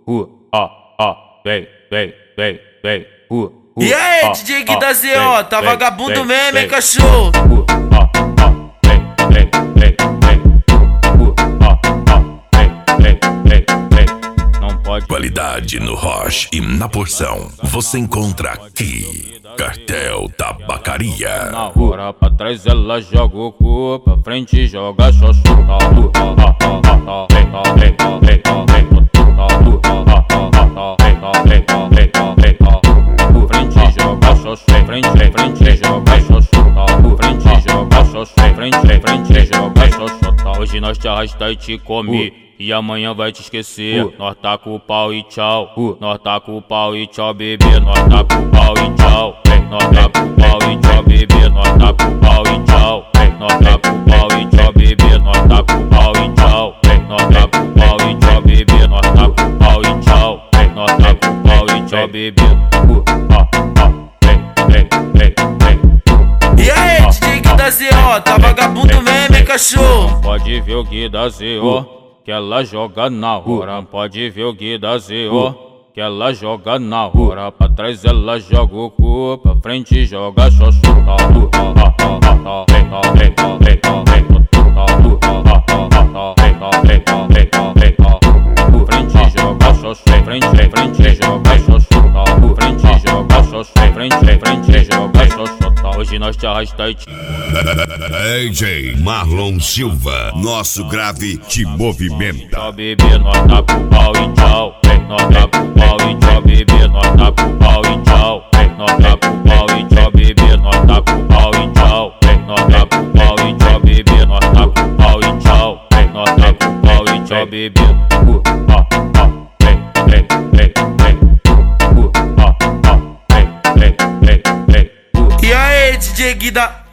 E aí, DJ Gui da ZO, tá vagabundo mesmo, hein, cachorro? Qualidade no Roche e na porção você encontra aqui. Cartel Tabacaria. Na hora pra trás ela joga o cu, pra frente joga xoxô. Frente joga xoxô, frente joga xoxô. Frente joga xoxô, frente joga xoxô. Hoje nós te arrasta e te come, e amanhã vai te esquecer. Nós tá com o pau e tchau. Nós tá com o pau e tchau, bebê. Nós tá com o pau e tchau. Nós tá com o pau e tchau, bebê. Nós tá com o pau e tchau. Nós tá com o pau e tchau, bebê. Nós tá com o pau e tchau. Nós tá com o pau e tchau, bebê. Nós tá com o pau e tchau. Nós tá com o pau e tchau, bebê. E aí, DJ Gui da ZO, tá vagabundo mesmo, hein, cachorro? Pode ver o Gui da ZO, que ela joga na hora. Pode ver o Gui da ZO, que ela joga na hora. Pra trás ela joga o cu, pra frente joga xoxô. Frente joga xoxô, frente joga xoxô. Frente joga xoxô, frente joga xoxô. Hoje nós te arrasta e te... DJ Marlon Silva, nosso grave te movimenta. Tchau, bebê, nós tá com o pau e tchau. Nós tá com o pau e tchau, bebê. Nós tá com o pau e tchau. Nós tá com o pau e tchau, bebê. Nós tá com o pau e tchau. Nós tá com o pau e tchau, bebê. Nós tá com o pau e tchau. Nós tá com o pau e tchau, bebê. E aí, DJ Gui da...